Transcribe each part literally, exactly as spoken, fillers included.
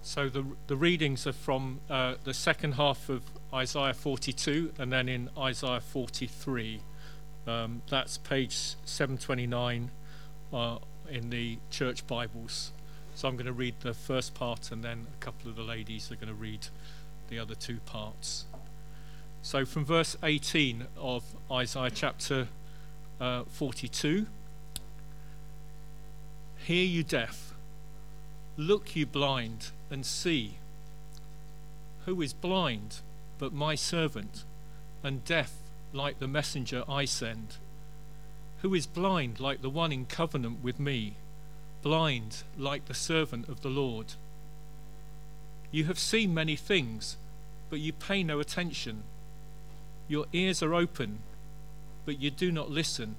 So the the readings are from uh, the second half of Isaiah forty-two and then in Isaiah forty-three. Um, that's page seven twenty-nine uh, in the church Bibles. So I'm going to read the first part and then a couple of the ladies are going to read the other two parts. So from verse eighteen of Isaiah chapter uh, forty-two. Hear you deaf, look you blind, and see. Who is blind but my servant, and deaf like the messenger I send? Who is blind like the one in covenant with me, blind like the servant of the Lord? You have seen many things, but you pay no attention. Your ears are open, but you do not listen.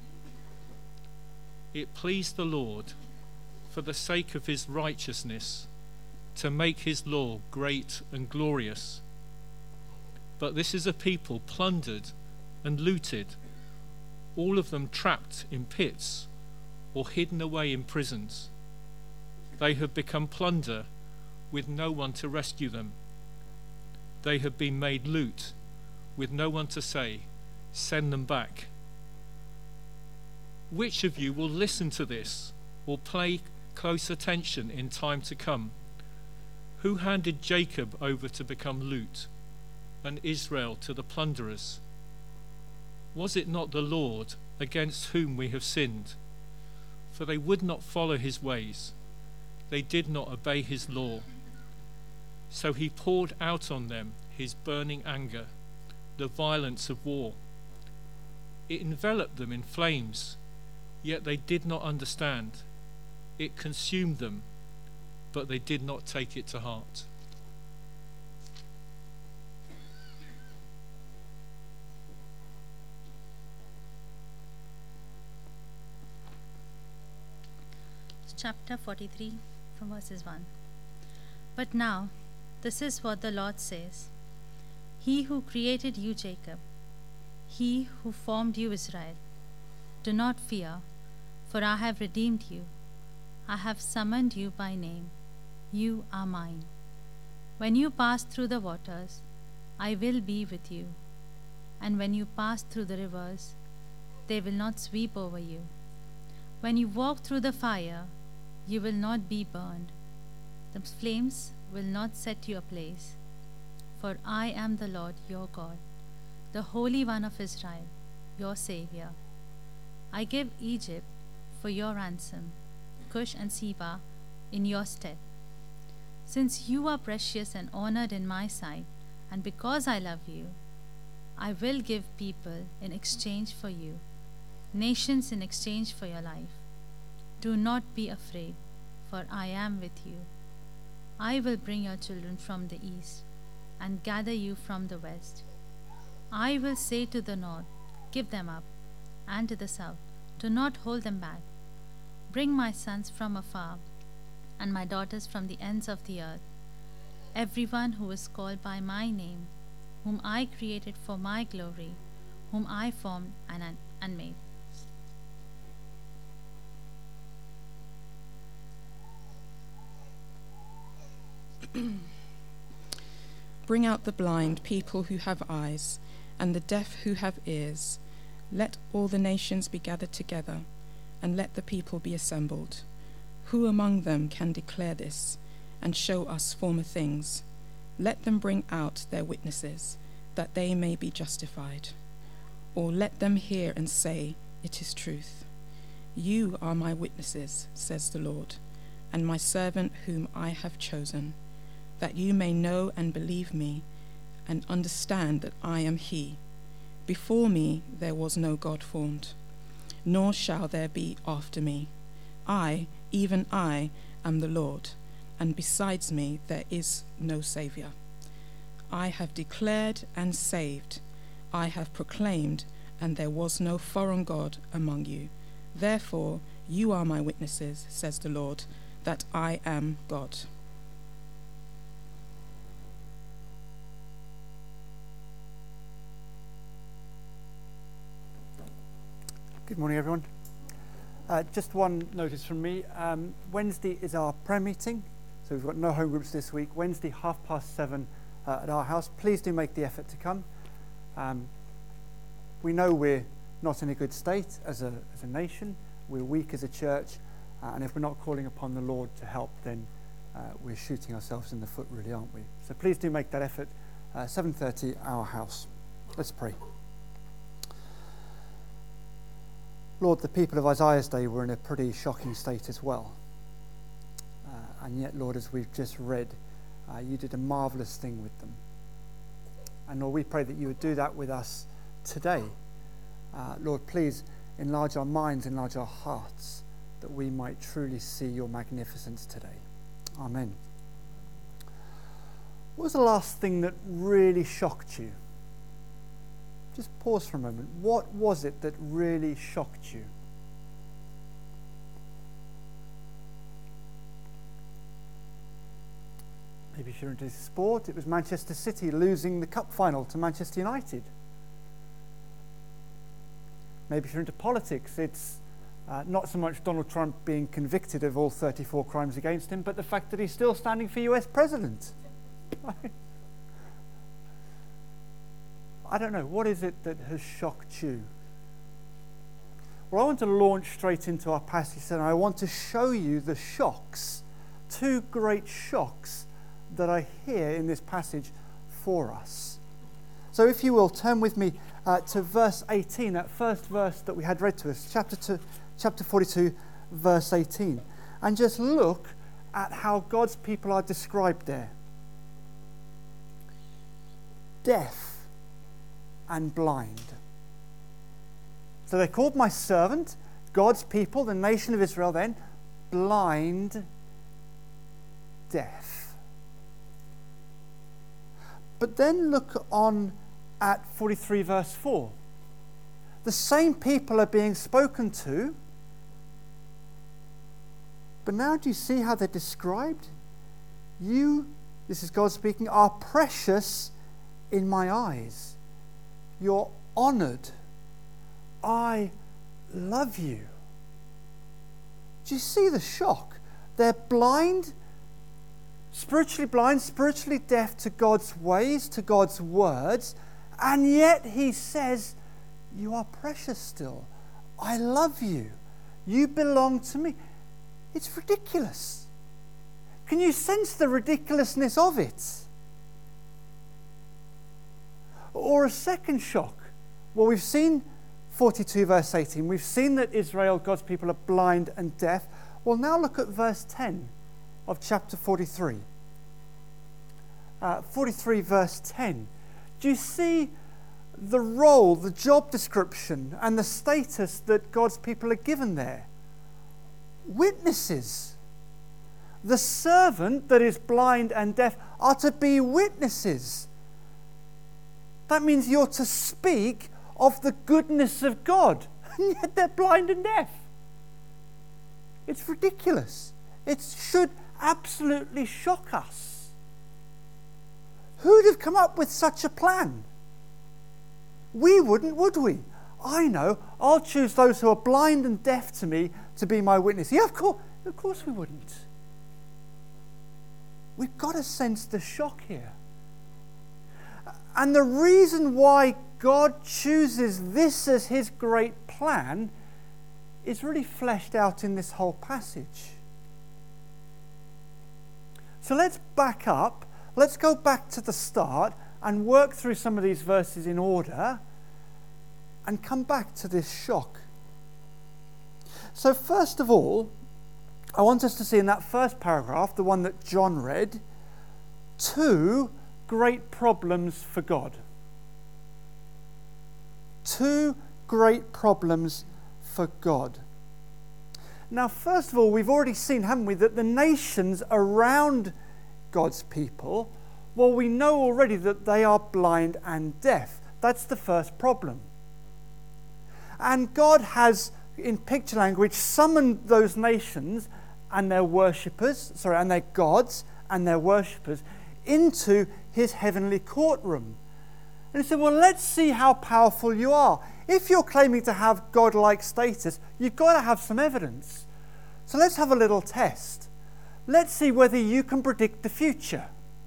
It pleased the Lord, for the sake of his righteousness, to make his law great and glorious. But this is a people plundered and looted, all of them trapped in pits or hidden away in prisons. They have become plunder with no one to rescue them. They have been made loot with no one to say, send them back. Which of you will listen to this or pay close attention in time to come? Who handed Jacob over to become loot and Israel to the plunderers? Was it not the Lord against whom we have sinned? For they would not follow his ways. They did not obey his law. So he poured out on them his burning anger, the violence of war. It enveloped them in flames, yet they did not understand. It consumed them, but they did not take it to heart. Chapter forty-three, from verses one. But now, this is what the Lord says. He who created you, Jacob, he who formed you, Israel, do not fear, for I have redeemed you. I have summoned you by name. You are mine. When you pass through the waters, I will be with you. And when you pass through the rivers, they will not sweep over you. When you walk through the fire, you will not be burned. The flames will not set you ablaze. For I am the Lord your God, the Holy One of Israel, your Savior. I give Egypt for your ransom, Cush and Seba in your stead. Since you are precious and honored in my sight, and because I love you, I will give people in exchange for you, nations in exchange for your life. Do not be afraid, for I am with you. I will bring your children from the east and gather you from the west. I will say to the north, give them up, and to the south, do not hold them back. Bring my sons from afar, and my daughters from the ends of the earth. Everyone who is called by my name, whom I created for my glory, whom I formed and, and made. Bring out the blind, people who have eyes, and the deaf who have ears. Let all the nations be gathered together, and let the people be assembled. Who among them can declare this, and show us former things? Let them bring out their witnesses, that they may be justified. Or let them hear and say, it is truth. You are my witnesses, says the Lord, and my servant whom I have chosen, that you may know and believe me, and understand that I am he. Before me there was no God formed, nor shall there be after me. I, even I, am the Lord, and besides me there is no Saviour. I have declared and saved, I have proclaimed, and there was no foreign God among you. Therefore you are my witnesses, says the Lord, that I am God. Good morning, everyone. Uh, just one notice from me. Um, Wednesday is our prayer meeting, So we've got no home groups this week. Wednesday, half past seven uh, at our house. Please do make the effort to come. Um, we know we're not in a good state as a, as a nation. We're weak as a church. Uh, and if we're not calling upon the Lord to help, then uh, we're shooting ourselves in the foot, really, aren't we? So please do make that effort. Uh, seven thirty, our house. Let's pray. Lord, the people of Isaiah's day were in a pretty shocking state as well. Uh, and yet, Lord, as we've just read, uh, you did a marvellous thing with them. And Lord, we pray that you would do that with us today. Uh, Lord, please enlarge our minds, enlarge our hearts, that we might truly see your magnificence today. Amen. What was the last thing that really shocked you? Just pause for a moment. What was it that really shocked you? Maybe if you're into sport, it was Manchester City losing the cup final to Manchester United. Maybe if you're into politics, it's uh, not so much Donald Trump being convicted of all thirty-four crimes against him, but the fact that he's still standing for U S president. I don't know. What is it that has shocked you? Well, I want to launch straight into our passage, and I want to show you the shocks, two great shocks that I hear in this passage for us. So if you will, turn with me uh, to verse eighteen, that first verse that we had read to us, chapter two, chapter forty-two, verse eighteen, and just look at how God's people are described there. Deaf and blind. So they called my servant, God's people, the nation of Israel then, blind, deaf. But then look on at forty-three verse four. The same people are being spoken to, but now do you see how they're described? You, this is God speaking, are precious in my eyes. You're honoured. I love you. Do you see the shock? They're blind, spiritually blind, spiritually deaf to God's ways, to God's words, and yet he says, you are precious still. I love you. You belong to me. It's ridiculous. Can you sense the ridiculousness of it? Or a second shock. Well, we've seen forty-two verse eighteen. We've seen that Israel, God's people, are blind and deaf. Well, now look at verse ten of chapter forty-three. Uh, forty-three verse ten. Do you see the role, the job description, and the status that God's people are given there? Witnesses. The servant that is blind and deaf are to be witnesses. That means you're to speak of the goodness of God, and yet they're blind and deaf. It's ridiculous. It should absolutely shock us. Who'd have come up with such a plan? We wouldn't, would we? I know. I'll choose those who are blind and deaf to me to be my witness. Yeah, of course, of course we wouldn't. We've got to sense the shock here. And the reason why God chooses this as his great plan is really fleshed out in this whole passage. So let's back up. Let's go back to the start and work through some of these verses in order and come back to this shock. So first of all, I want us to see in that first paragraph, the one that John read, two great problems for God. Two great problems for God. Now, first of all, we've already seen, haven't we, that the nations around God's people, well, we know already that they are blind and deaf. That's the first problem. And God has, in picture language, summoned those nations and their worshippers, sorry, and their gods and their worshippers into his heavenly courtroom. And he said, well, let's see how powerful you are. If you're claiming to have God-like status, you've got to have some evidence. So let's have a little test. let's see whether you can predict the future.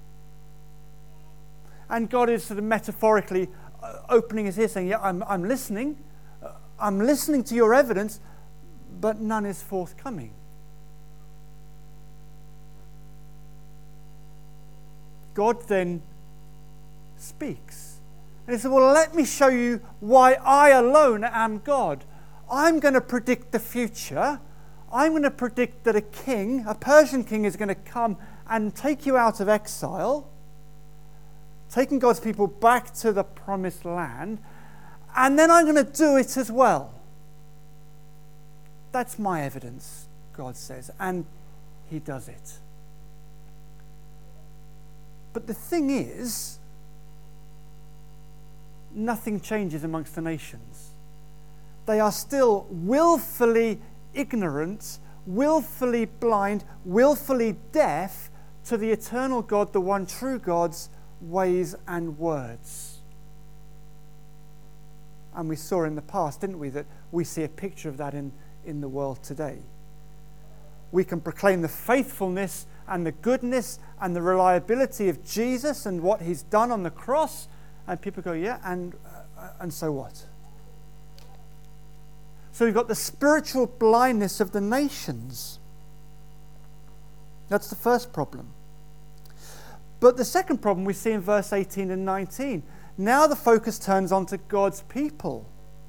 And God is sort of metaphorically opening his ears, saying, yeah, I'm, I'm listening. I'm listening to your evidence, but none is forthcoming. God then speaks. And he said, well, let me show you why I alone am God. I'm going to predict the future. I'm going to predict that a king, a Persian king, is going to come and take you out of exile, taking God's people back to the promised land, and then I'm going to do it as well. That's my evidence, God says, and he does it. But the thing is, nothing changes amongst the nations. They are still willfully ignorant, willfully blind, willfully deaf to the eternal God, the one true God's ways and words. And we saw in the past, didn't we, that we see a picture of that in, in the world today. We can proclaim the faithfulness and the goodness and the reliability of Jesus and what he's done on the cross, and people go, yeah, and uh, and so what? So we've got the spiritual blindness of the nations. That's the first problem. But the second problem we see in verse eighteen and nineteen. Now the focus turns on to God's people.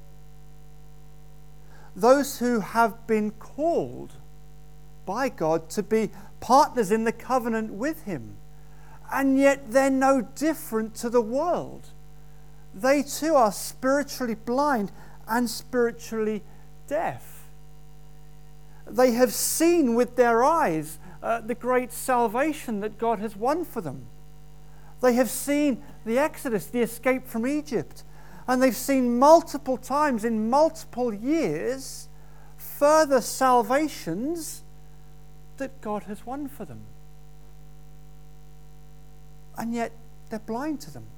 Those who have been called by God to be partners in the covenant with him. And yet they're no different to the world. They too are spiritually blind and spiritually deaf. They have seen with their eyes uh, the great salvation that God has won for them. They have seen the Exodus, the escape from Egypt. And they've seen multiple times in multiple years further salvations that God has won for them. And yet they're blind to them.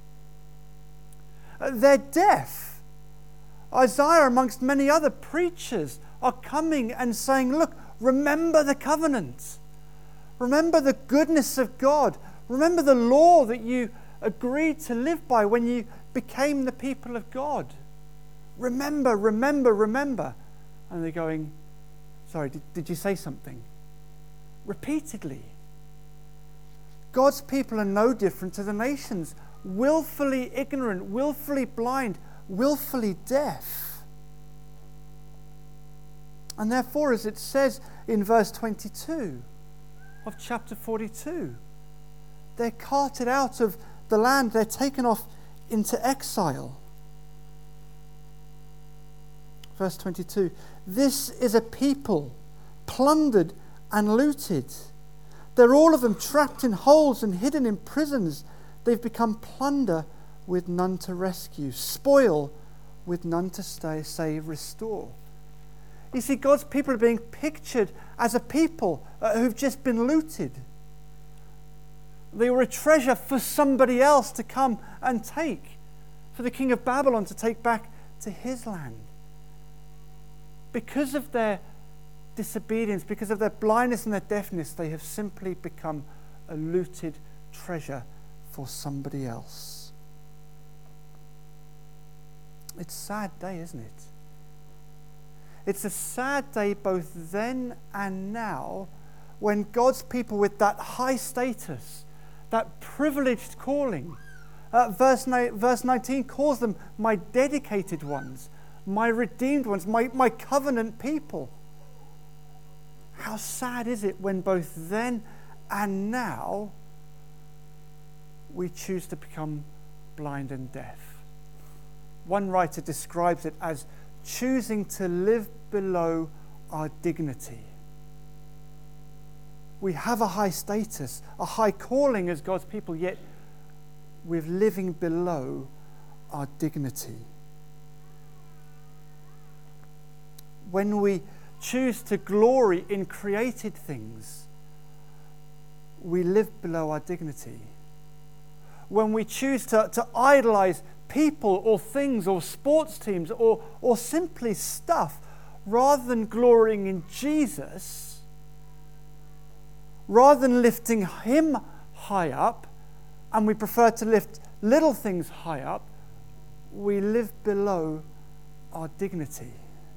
They're deaf. Isaiah, amongst many other preachers, are coming and saying, look, remember the covenant. Remember the goodness of God. Remember the law that you agreed to live by when you became the people of God. Remember, remember, remember. And they're going, sorry, did, did you say something? Repeatedly. God's people are no different to the nations. Willfully ignorant, willfully blind, willfully deaf. And therefore, as it says in verse twenty-two of chapter forty-two, they're carted out of the land, they're taken off into exile. Verse twenty-two, this is a people plundered and looted. They're all of them trapped in holes and hidden in prisons. They've become plunder with none to rescue, spoil with none to stay, save, restore. You see, God's people are being pictured as a people uh, who've just been looted. They were a treasure for somebody else to come and take, for the king of Babylon to take back to his land. Because of their disobedience, because of their blindness and their deafness, they have simply become a looted treasure for somebody else. It's a sad day, isn't it? It's a sad day both then and now, when God's people with that high status, that privileged calling, uh, verse, ni- verse nineteen calls them my dedicated ones, my redeemed ones, my, my covenant people. How sad is it when both then and now we choose to become blind and deaf? One writer describes it as choosing to live below our dignity. We have a high status, a high calling as God's people, yet we're living below our dignity. When we choose to glory in created things, we live below our dignity. When we choose to, to idolize people or things or sports teams or, or simply stuff, rather than glorying in Jesus, rather than lifting him high up, and we prefer to lift little things high up, we live below our dignity.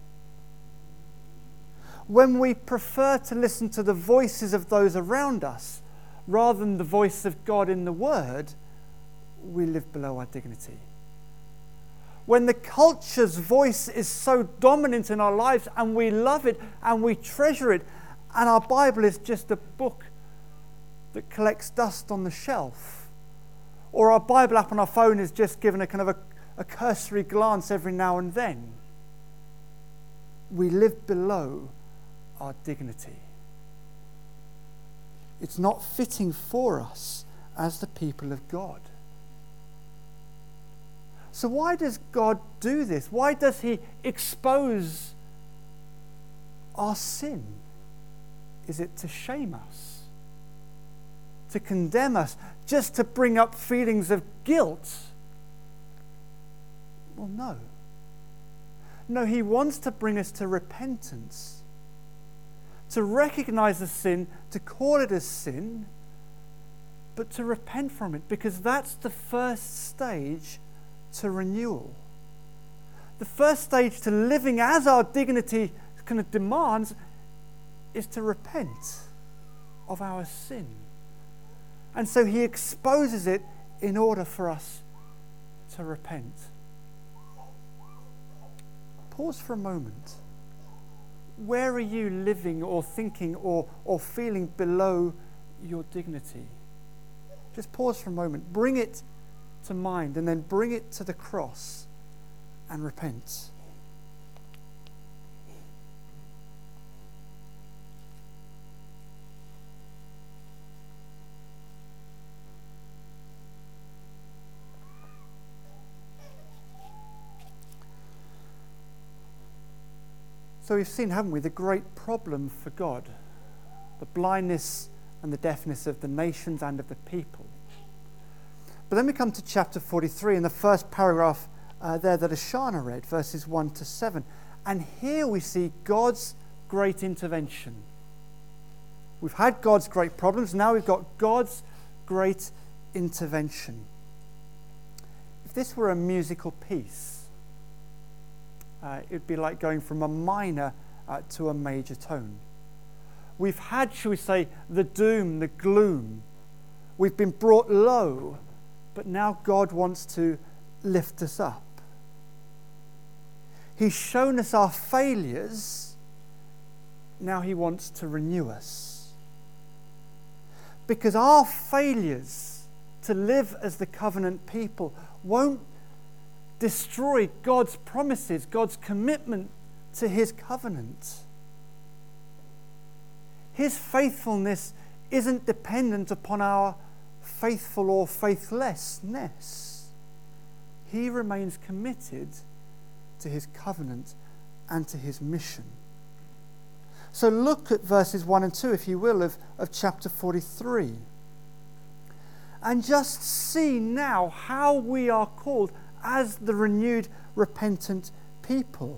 When we prefer to listen to the voices of those around us rather than the voice of God in the Word, we live below our dignity. When the culture's voice is so dominant in our lives and we love it and we treasure it, and our Bible is just a book that collects dust on the shelf, or our Bible app on our phone is just given a kind of a, a cursory glance every now and then, we live below our dignity. It's not fitting for us as the people of God. So why does God do this? Why does he expose our sin? Is it to shame us? To condemn us? Just to bring up feelings of guilt? Well, no. No, he wants to bring us to repentance. To recognize the sin, to call it a sin, but to repent from it, because that's the first stage to renewal. The first stage to living as our dignity kind of demands is to repent of our sin. And so he exposes it in order for us to repent. Pause for a moment. Where are you living or thinking or, or feeling below your dignity? Just pause for a moment. Bring it to mind and then bring it to the cross and repent. So we've seen, haven't we, the great problem for God, the blindness and the deafness of the nations and of the people. But then we come to chapter forty-three, in the first paragraph uh, there that Ashana read, verses one to seven. And here we see God's great intervention. We've had God's great problems, now we've got God's great intervention. If this were a musical piece, Uh, it'd be like going from a minor uh, to a major tone. We've had, shall we say, the doom, the gloom. We've been brought low, but now God wants to lift us up. He's shown us our failures, now he wants to renew us. Because our failures to live as the covenant people won't destroy God's promises, God's commitment to his covenant. His faithfulness isn't dependent upon our faithful or faithlessness. He remains committed to his covenant and to his mission. So look at verses one and two, if you will, of, of chapter forty-three. And just see now how we are called as the renewed, repentant people.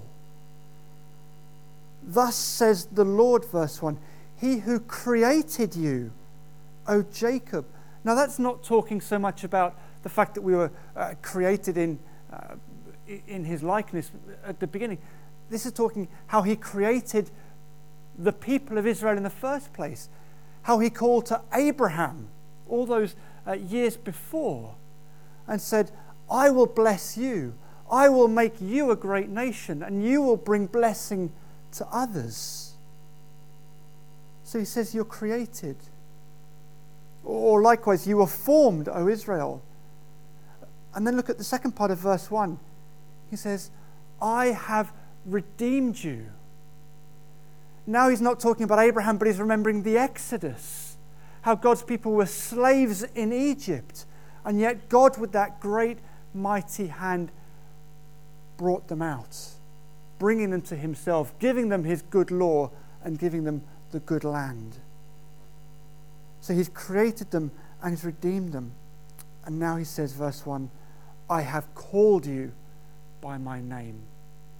Thus says the Lord, verse one, he who created you, O Jacob. Now that's not talking so much about the fact that we were uh, created in, uh, in his likeness at the beginning. This is talking how he created the people of Israel in the first place. How he called to Abraham all those uh, years before and said, I will bless you. I will make you a great nation, and you will bring blessing to others. So he says you're created. Or likewise, you were formed, O Israel. And then look at the second part of verse one. He says, I have redeemed you. Now he's not talking about Abraham, but he's remembering the Exodus. How God's people were slaves in Egypt. And yet God, with that great mighty hand, brought them out, bringing them to himself, giving them his good law and giving them the good land. So he's created them and he's redeemed them. And now he says, verse one, I have called you by my name.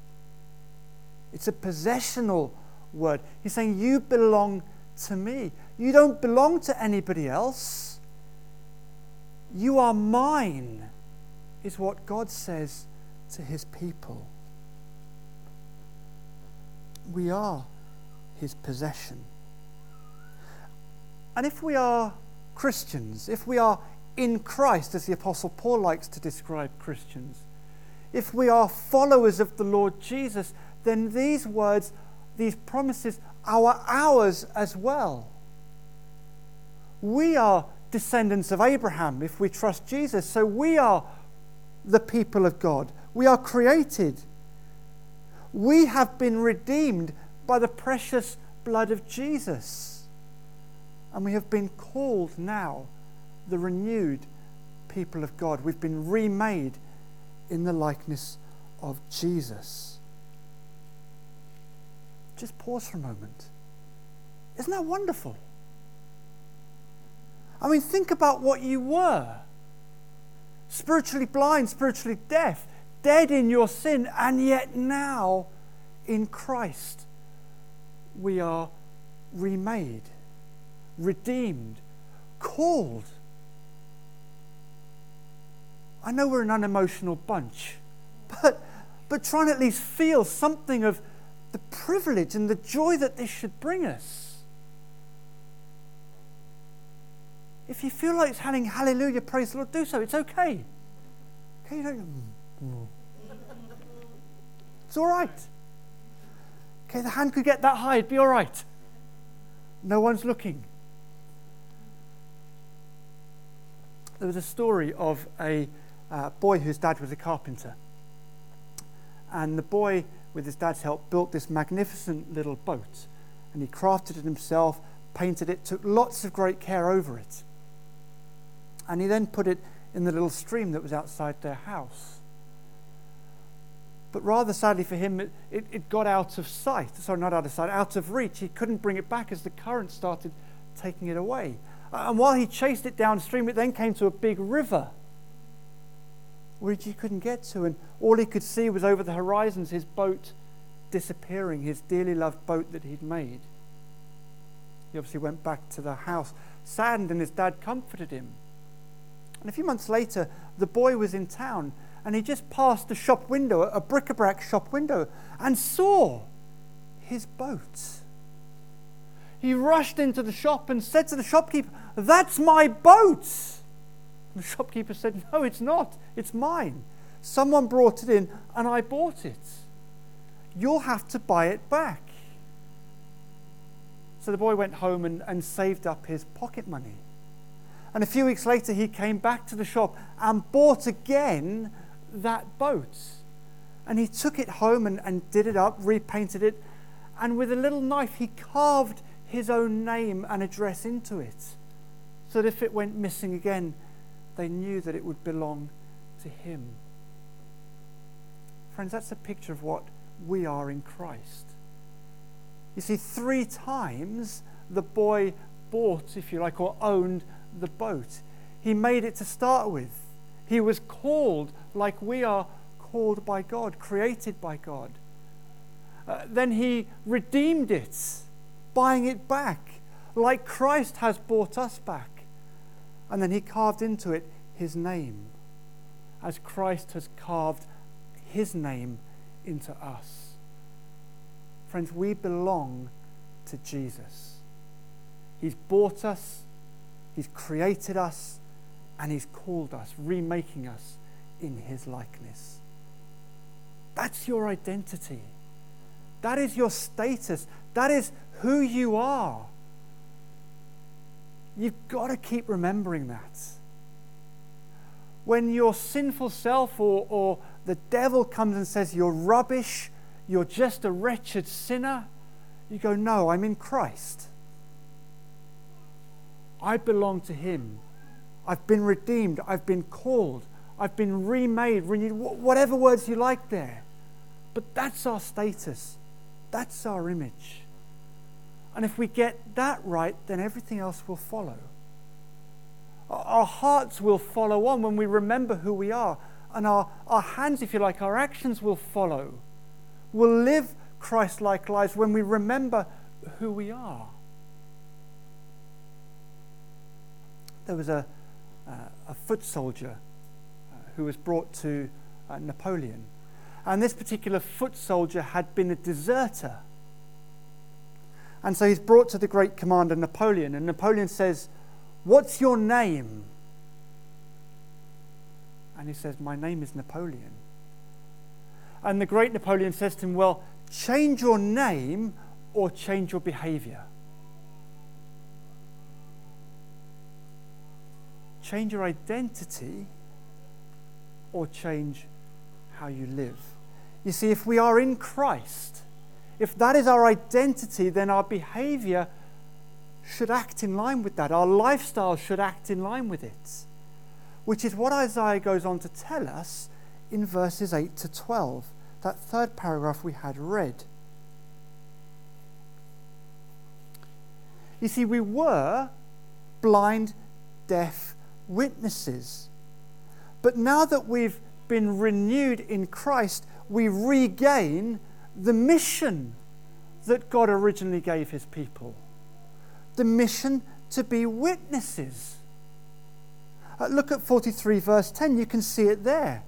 It's a possessional word. He's saying, you belong to me. You don't belong to anybody else. You are mine, is what God says to his people. We are his possession. And if we are Christians, if we are in Christ, as the Apostle Paul likes to describe Christians, if we are followers of the Lord Jesus, then these words, these promises, are ours as well. We are descendants of Abraham if we trust Jesus, so we are the people of God. We are created. We have been redeemed by the precious blood of Jesus. And we have been called now the renewed people of God. We've been remade in the likeness of Jesus. Just pause for a moment. Isn't that wonderful? I mean, think about what you were. Spiritually blind, spiritually deaf, dead in your sin, and yet now in Christ we are remade, redeemed, called. I know we're an unemotional bunch, but, but try and at least feel something of the privilege and the joy that this should bring us. If you feel like saying hallelujah, praise the Lord, do so. It's okay. Okay, you don't. It's all right. Okay, the hand could get that high, it'd be all right. No one's looking. There was a story of a uh, boy whose dad was a carpenter. And the boy, with his dad's help, built this magnificent little boat. And he crafted it himself, painted it, took lots of great care over it. And he then put it in the little stream that was outside their house. But rather sadly for him, it, it, it got out of sight. Sorry, not out of sight, out of reach. He couldn't bring it back as the current started taking it away. And while he chased it downstream, it then came to a big river, which he couldn't get to. And all he could see was over the horizons his boat disappearing, his dearly loved boat that he'd made. He obviously went back to the house, saddened, and his dad comforted him. And a few months later, the boy was in town, and he just passed a shop window, a bric-a-brac shop window, and saw his boat. He rushed into the shop and said to the shopkeeper, "That's my boat!" And the shopkeeper said, "No, it's not. It's mine. Someone brought it in, and I bought it. You'll have to buy it back." So the boy went home and, and saved up his pocket money. And a few weeks later, he came back to the shop and bought again that boat. And he took it home and, and did it up, repainted it, and with a little knife, he carved his own name and address into it, so that if it went missing again, they knew that it would belong to him. Friends, that's a picture of what we are in Christ. You see, three times the boy bought, if you like, or owned the boat. He made it to start with. He was called like we are called by God, created by God. Uh, then he redeemed it, buying it back, like Christ has bought us back. And then he carved into it his name, as Christ has carved his name into us. Friends, we belong to Jesus. He's bought us, he's created us, and he's called us, remaking us in his likeness. That's your identity. That is your status. That is who you are. You've got to keep remembering that. When your sinful self or, or the devil comes and says you're rubbish, you're just a wretched sinner, you go, no, I'm in Christ. I belong to him. I've been redeemed. I've been called. I've been remade, renewed, whatever words you like there. But that's our status. That's our image. And if we get that right, then everything else will follow. Our hearts will follow on when we remember who we are. And our, our hands, if you like, our actions will follow. We'll live Christ-like lives when we remember who we are. there was a, uh, a foot soldier uh, who was brought to uh, Napoleon. And this particular foot soldier had been a deserter. And so he's brought to the great commander Napoleon, and Napoleon says, "What's your name?" And he says, "My name is Napoleon." And the great Napoleon says to him, "Well, change your name or change your behavior. Change your identity or change how you live." You see, if we are in Christ, if that is our identity, then our behavior should act in line with that. Our lifestyle should act in line with it, which is what Isaiah goes on to tell us in verses eight to twelve, that third paragraph we had read. You see, we were blind, deaf witnesses. But now that we've been renewed in Christ, we regain the mission that God originally gave his people. The mission to be witnesses. Uh, look at forty-three verse ten, you can see it there.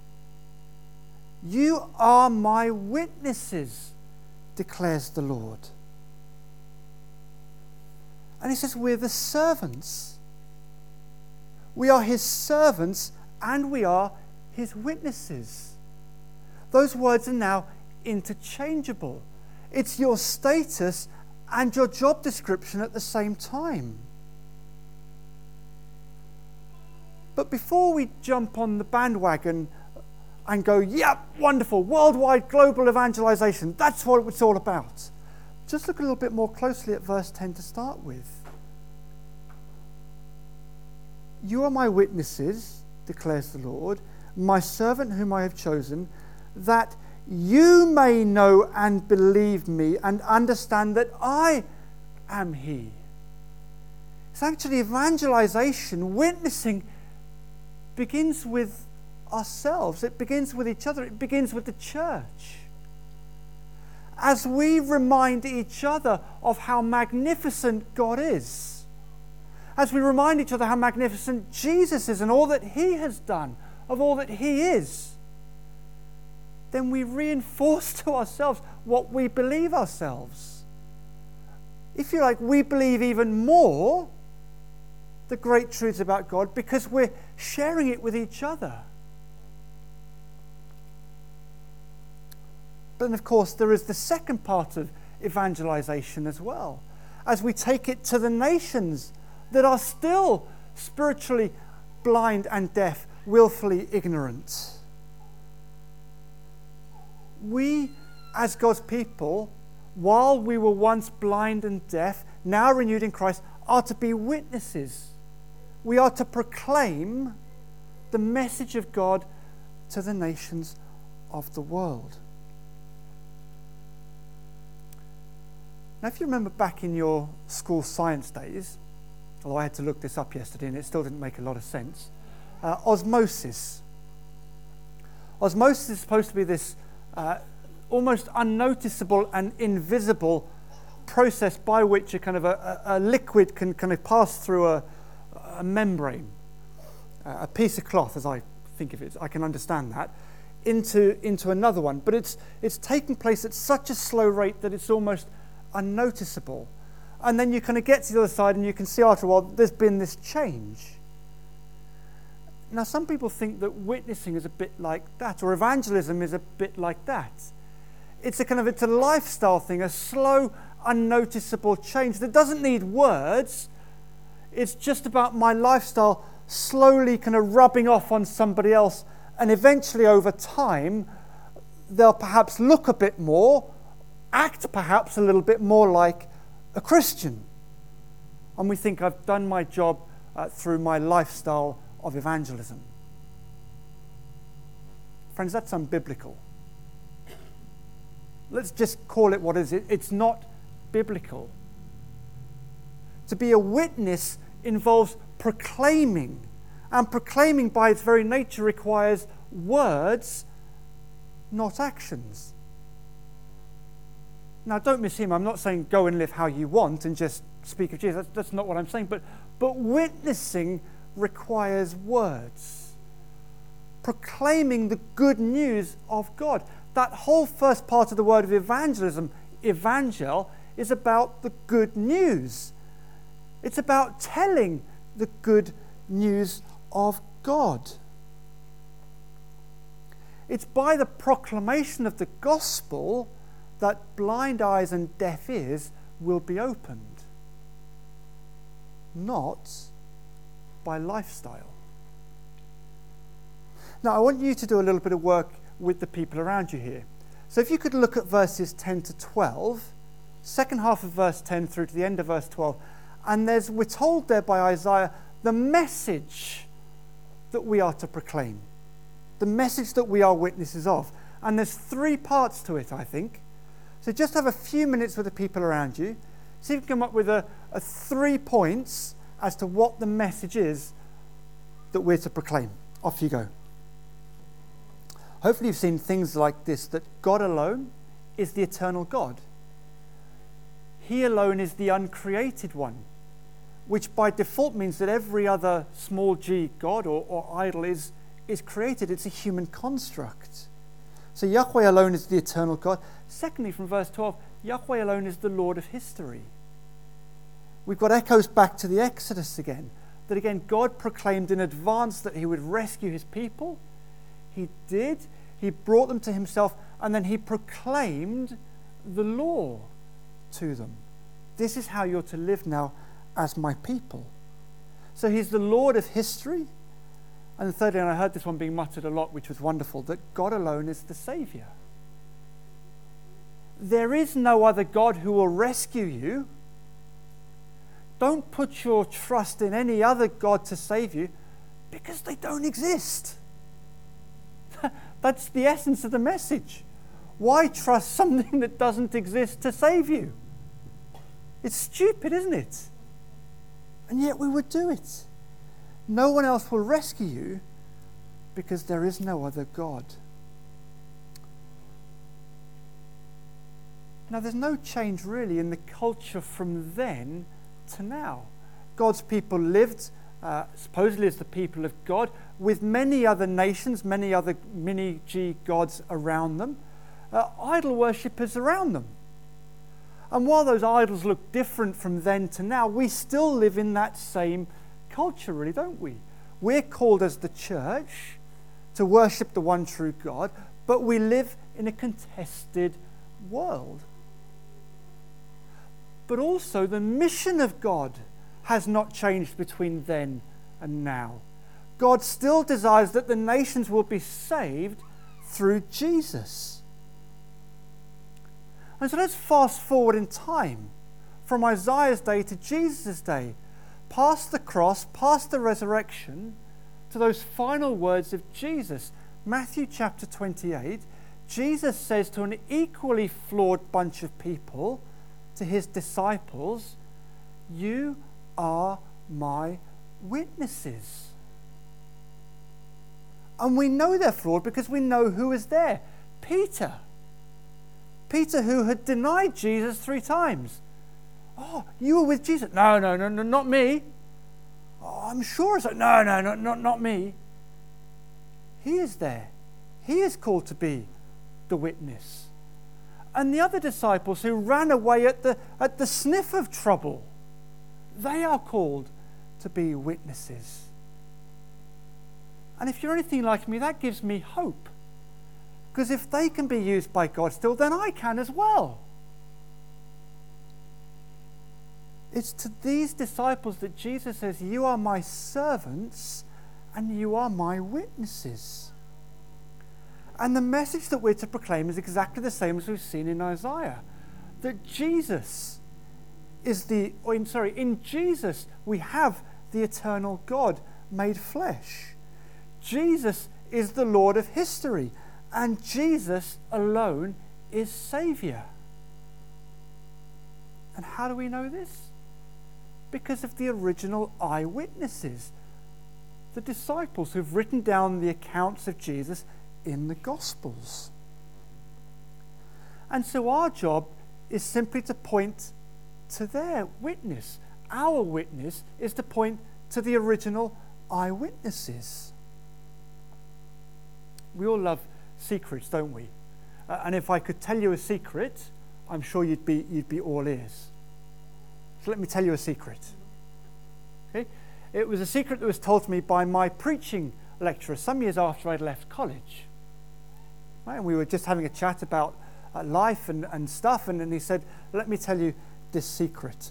"You are my witnesses, declares the Lord." And he says we're the servants. We are his servants and we are his witnesses. Those words are now interchangeable. It's your status and your job description at the same time. But before we jump on the bandwagon and go, "Yep, wonderful, worldwide global evangelization, that's what it's all about," just look a little bit more closely at verse ten to start with. "You are my witnesses, declares the Lord, my servant whom I have chosen, that you may know and believe me and understand that I am he." It's actually evangelization, witnessing, begins with ourselves. It begins with each other. It begins with the church. As we remind each other of how magnificent God is, as we remind each other how magnificent Jesus is and all that he has done, of all that he is, then we reinforce to ourselves what we believe ourselves. If you like, we believe even more the great truths about God because we're sharing it with each other. But then, of course, there is the second part of evangelization as well, as we take it to the nations that are still spiritually blind and deaf, willfully ignorant. We, as God's people, while we were once blind and deaf, now renewed in Christ, are to be witnesses. We are to proclaim the message of God to the nations of the world. Now, if you remember back in your school science days, although I had to look this up yesterday and it still didn't make a lot of sense, uh, osmosis. Osmosis is supposed to be this uh, almost unnoticeable and invisible process by which a kind of a, a, a liquid can kind of pass through a, a membrane, a piece of cloth, as I think of it, I can understand that, into into another one. But it's it's taking place at such a slow rate that it's almost unnoticeable. And then you kind of get to the other side and you can see after a while there's been this change. Now, some people think that witnessing is a bit like that, or evangelism is a bit like that. It's a kind of, it's a lifestyle thing, a slow, unnoticeable change that doesn't need words. It's just about my lifestyle slowly kind of rubbing off on somebody else, and eventually over time they'll perhaps look a bit more, act perhaps a little bit more like a Christian. And we think I've done my job uh, through my lifestyle of evangelism. Friends, that's unbiblical. Let's just call it what it is. It's not biblical. To be a witness involves proclaiming, and proclaiming by its very nature requires words, not actions. Now, don't miss him. I'm not saying go and live how you want and just speak of Jesus. That's, that's not what I'm saying. But, But witnessing requires words. Proclaiming the good news of God. That whole first part of the word of evangelism, evangel, is about the good news. It's about telling the good news of God. It's by the proclamation of the gospel that blind eyes and deaf ears will be opened, not by lifestyle. Now, I want you to do a little bit of work with the people around you here. So if you could look at verses ten to twelve, second half of verse ten through to the end of verse twelve, and there's, we're told there by Isaiah, the message that we are to proclaim, the message that we are witnesses of. And there's three parts to it, I think. So just have a few minutes with the people around you. See if you can come up with a, a three points as to what the message is that we're to proclaim. Off you go. Hopefully you've seen things like this, that God alone is the eternal God. He alone is the uncreated one, which by default means that every other small g God or, or idol is, is created. It's a human construct. So Yahweh alone is the eternal God. Secondly, from verse twelve, Yahweh alone is the Lord of history. We've got echoes back to the Exodus again, that again God proclaimed in advance that he would rescue his people. He did. He brought them to himself, and then he proclaimed the law to them. This is how you're to live now as my people. So he's the Lord of history. And thirdly, and I heard this one being muttered a lot, which was wonderful, that God alone is the Saviour. There is no other God who will rescue you. Don't put your trust in any other God to save you, because they don't exist. That's the essence of the message. Why trust something that doesn't exist to save you? It's stupid, isn't it? And yet we would do it. No one else will rescue you because there is no other God. Now, there's no change really in the culture from then to now. God's people lived uh, supposedly as the people of God with many other nations, many other mini-G gods around them, uh, idol worshippers around them. And while those idols look different from then to now, we still live in that same culture, really, don't we? We're called as the church to worship the one true God, but we live in a contested world. But also the mission of God has not changed between then and now. God still desires that the nations will be saved through Jesus. And so let's fast forward in time from Isaiah's day to Jesus' day, past the cross, past the resurrection, to those final words of Jesus. Matthew chapter twenty-eight, Jesus says to an equally flawed bunch of people, to his disciples, "You are my witnesses." And we know they're flawed because we know who is there. Peter. Peter, who had denied Jesus three times. "Oh, you were with Jesus." No, no, no, no, not me. "Oh, I'm sure it's like, no, no, no, not, not me." He is there. He is called to be the witness. And the other disciples who ran away at the, at the sniff of trouble, they are called to be witnesses. And if you're anything like me, that gives me hope. Because if they can be used by God still, then I can as well. It's to these disciples that Jesus says, "You are my servants and you are my witnesses." And the message that we're to proclaim is exactly the same as we've seen in Isaiah. That Jesus is the, or in, sorry, in Jesus we have the eternal God made flesh. Jesus is the Lord of history, and Jesus alone is Saviour. And how do we know this? Because of the original eyewitnesses, the disciples who've written down the accounts of Jesus in the Gospels. And so our job is simply to point to their witness our witness is to point to the original eyewitnesses. We all love secrets, don't we? Uh, and if I could tell you a secret, I'm sure you'd be you'd be all ears. So let me tell you a secret. Okay? It was a secret that was told to me by my preaching lecturer some years after I'd left college. Right? And we were just having a chat about uh, life and, and stuff, and, and he said, let me tell you this secret.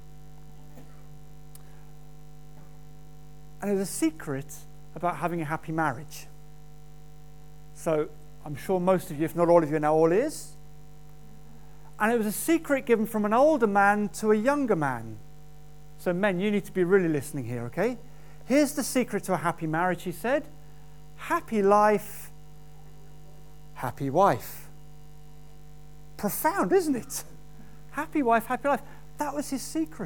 And it was a secret about having a happy marriage. So I'm sure most of you, if not all of you, are now all ears. And it was a secret given from an older man to a younger man. So men, you need to be really listening here, okay? Here's the secret to a happy marriage, he said. Happy life, happy wife. Profound, isn't it? Happy wife, happy life. That was his secret.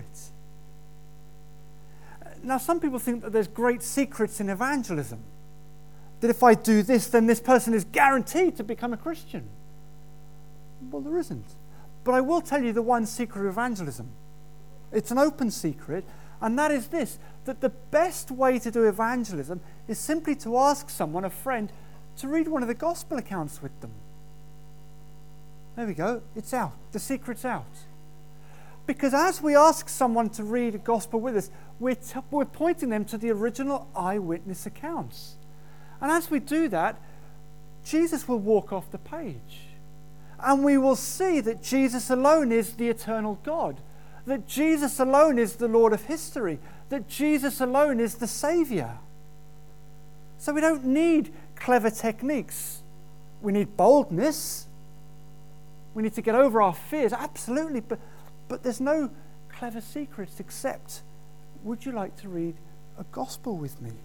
Now, some people think that there's great secrets in evangelism. That if I do this, then this person is guaranteed to become a Christian. Well, there isn't. But I will tell you the one secret of evangelism. It's an open secret, and that is this, that the best way to do evangelism is simply to ask someone, a friend, to read one of the gospel accounts with them. There we go. It's out. The secret's out. Because as we ask someone to read a gospel with us, we're, t- we're pointing them to the original eyewitness accounts. And as we do that, Jesus will walk off the page. And we will see that Jesus alone is the eternal God. That Jesus alone is the Lord of history. That Jesus alone is the Saviour. So we don't need clever techniques. We need boldness. We need to get over our fears, absolutely. But, but there's no clever secrets except, would you like to read a gospel with me?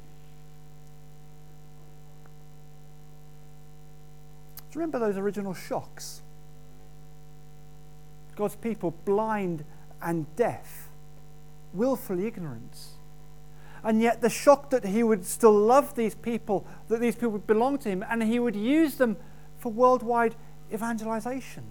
Do you remember those original shocks? God's people blind and deaf, willfully ignorant. And yet the shock that he would still love these people, that these people would belong to him, and he would use them for worldwide evangelization.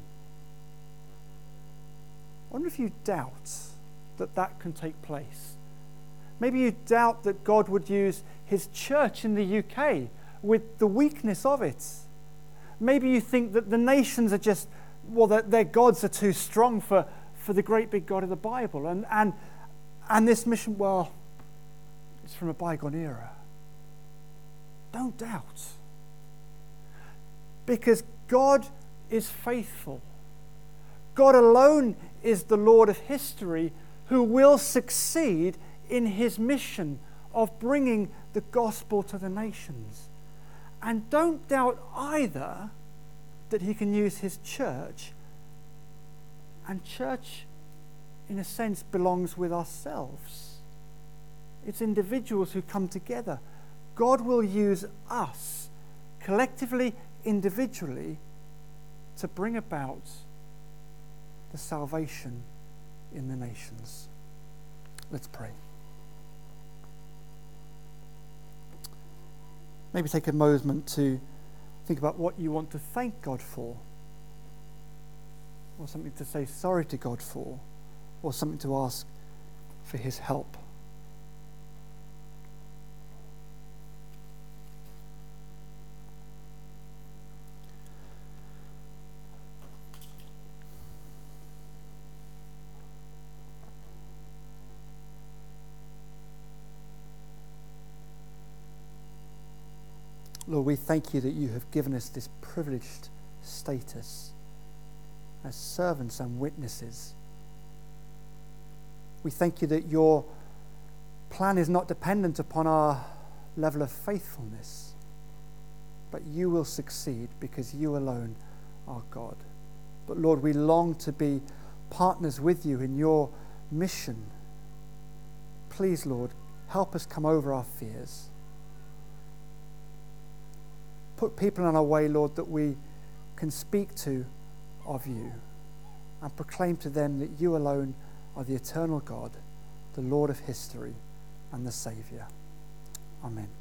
I wonder if you doubt that that can take place. Maybe you doubt that God would use his church in the U K with the weakness of it. Maybe you think that the nations are just, well, their, their gods are too strong for, for the great big God of the Bible. And, and, and this mission, well, it's from a bygone era. Don't doubt. Because God is faithful. God alone is the Lord of history who will succeed in his mission of bringing the gospel to the nations. And don't doubt either that he can use his church. And church, in a sense, belongs with ourselves. It's individuals who come together. God will use us, collectively, individually, to bring about the salvation in the nations. Let's pray. Maybe take a moment to think about what you want to thank God for, or something to say sorry to God for, or something to ask for his help. Lord, we thank you that you have given us this privileged status as servants and witnesses. We thank you that your plan is not dependent upon our level of faithfulness, but you will succeed because you alone are God. But Lord, we long to be partners with you in your mission. Please, Lord, help us come over our fears. Put people on our way, Lord, that we can speak to of you and proclaim to them that you alone are the eternal God, the Lord of history and the Saviour. Amen.